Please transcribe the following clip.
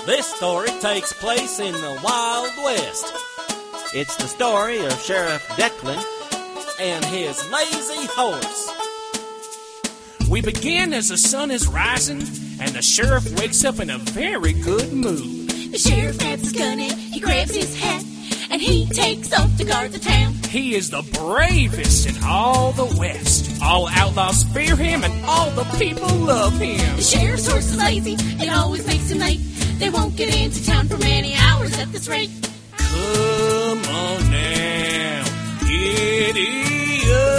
This story takes place in the Wild West. It's the story of Sheriff Declan and his lazy horse. We begin as the sun is rising, and the sheriff wakes up in a very good mood. The sheriff grabs his gun and he grabs his hat, and he takes off to guard the town. He is the bravest in all the West. All outlaws fear him, and all the people love him. The sheriff's horse is lazy, it always makes him late. They won't get into town for many hours at this rate. Come on now, giddy up.